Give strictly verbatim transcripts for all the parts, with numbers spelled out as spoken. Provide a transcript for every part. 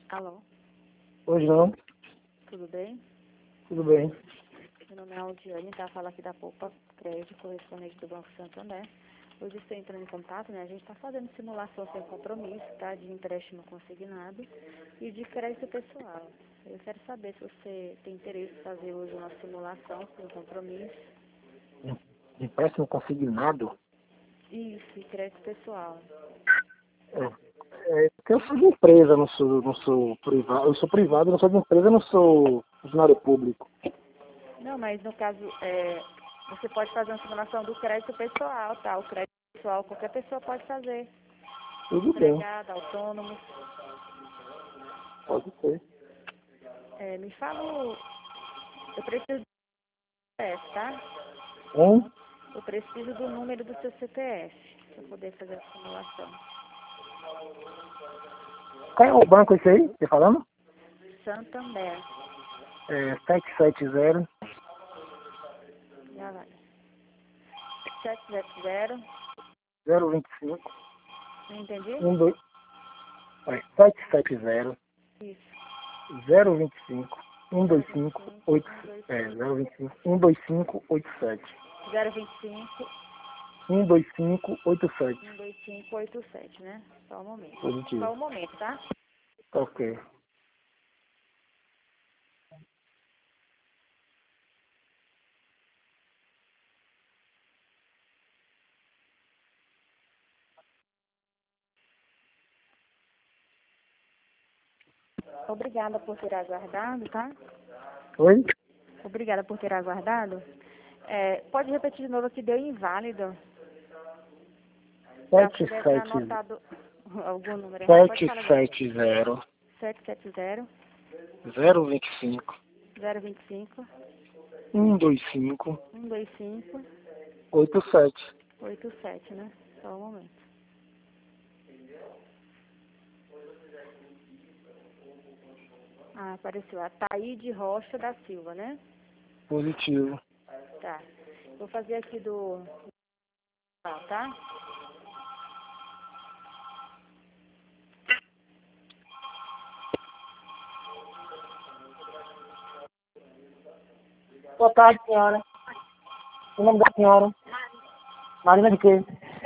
Alô? Hoje não. Tudo bem? Tudo bem. Meu nome é Aldiane, tá? Fala aqui da Poupa Crédito, correspondente do Banco Santander. Hoje estou entrando em contato, né? A gente está fazendo simulação sem compromisso, tá? De empréstimo consignado e de crédito pessoal. Eu quero saber se você tem interesse em fazer hoje uma simulação sem compromisso. Empréstimo consignado? Isso, e crédito pessoal. É. É, porque eu sou de empresa, não sou, não sou privado. Eu sou privado, não sou de empresa, não sou funcionário público. Não, mas no caso, é, você pode fazer uma simulação do crédito pessoal, tá? O crédito pessoal qualquer pessoa pode fazer. Tudo bem, Empregado, autônomo. pode ser. É, me fala, o- eu preciso do C P F, tá? Um, Eu preciso do número do seu C P F para poder fazer a simulação. qual é o banco esse aí? Você falando? Santander. É sete sete zero, Já vai. sete sete zero. zero vinte e cinco, Não entendi? um dois, é, sete sete zero, Isso. zero vinte e cinco, um dois cinco, oito, um dois é, zero vinte e cinco, um dois cinco, oito sete. zero vinte e cinco, um dois cinco, oito sete. um dois cinco oito sete, né? Só um momento. Positivo. Só um momento, tá? Ok. Obrigada por ter aguardado, tá? Oi? Obrigada por ter aguardado. É, pode repetir de novo que deu inválido. Já sete deve ter sete anotado algum número errado. Pode sete falar agora. sete zero, sete sete zero, zero vinte e cinco, zero vinte e cinco, um dois cinco, um dois cinco oito sete. oito sete, né? Só um momento. Ah, apareceu a Taíde Rocha da Silva, né? Positivo. Tá. Vou fazer aqui do... tá? Boa tarde, senhora. O nome da senhora? Marina de quê?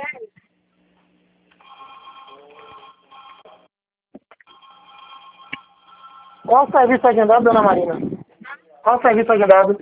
Qual o serviço agendado, dona Marina? Qual o serviço agendado?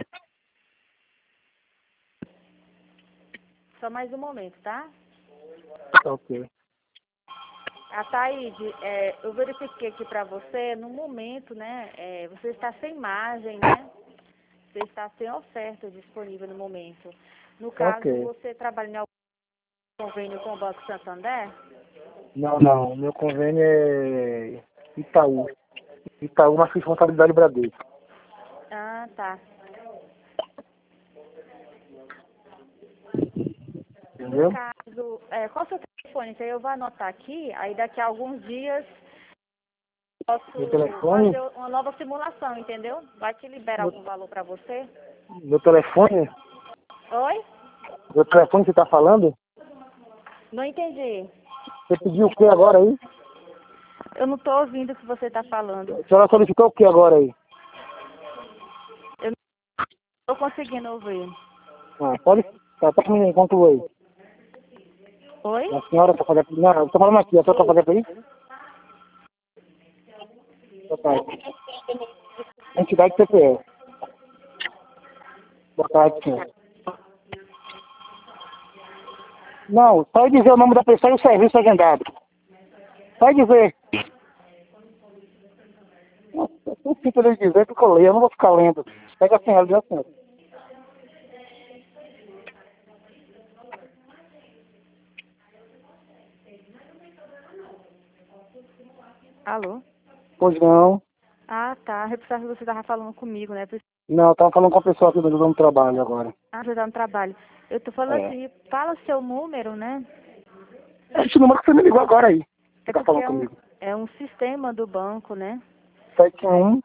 Só mais um momento, tá? Ok. A Taíde, é, eu verifiquei aqui pra você, no momento, né? É, você está sem margem, né? Você está sem oferta disponível no momento. No caso, Ok. você trabalha em algum convênio com o Banco Santander? Não, não. Meu convênio é Itaú. Itaú, mas responsabilidade Bradesco. Ah, tá. No Entendeu? caso, é, qual é o seu telefone? Que aí eu vou anotar aqui, aí daqui a alguns dias posso Meu telefone? fazer uma nova simulação, entendeu? Vai te liberar Meu, algum valor para você? meu telefone? Oi? Meu telefone que você tá falando? Não entendi. Você pediu o que agora aí? Eu não estou ouvindo o que você está falando. A senhora solicitou o que agora aí? Eu não estou conseguindo ouvir. Ah, pode... Tá, tá comigo aí, conclua aí. Oi? A senhora tá fazendo... Não, eu tô falando aqui. A senhora tá fazendo aí? Boa tarde. Entidade C P F. Boa tarde, senhor. Não, só dizer o nome da pessoa e o serviço agendado. Só dizer. Não fica de dizer que eu leio, eu não vou ficar lendo. Pega a senhora, diz a senhora. Alô? Pois não. Ah, tá. Eu pensava que você estava falando comigo, né? Não, eu tava falando com a pessoa aqui do no trabalho agora. Ah, você está no trabalho. Eu tô falando É. assim, fala o seu número, né? Esse número que você me ligou agora aí. Você É tá porque falando é um, comigo. é um sistema do banco, né? sete um,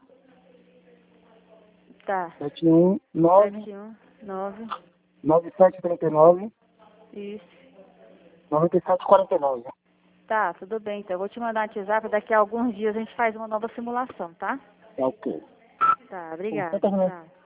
Tá. sete um, nove, Sete um nove. nove sete três nove, Isso. nove sete quatro nove. Tá, tudo bem. Então eu vou te mandar um WhatsApp, daqui a alguns dias a gente faz uma nova simulação, tá? Tá ok. Tá, obrigada. Então, tá, Tchau.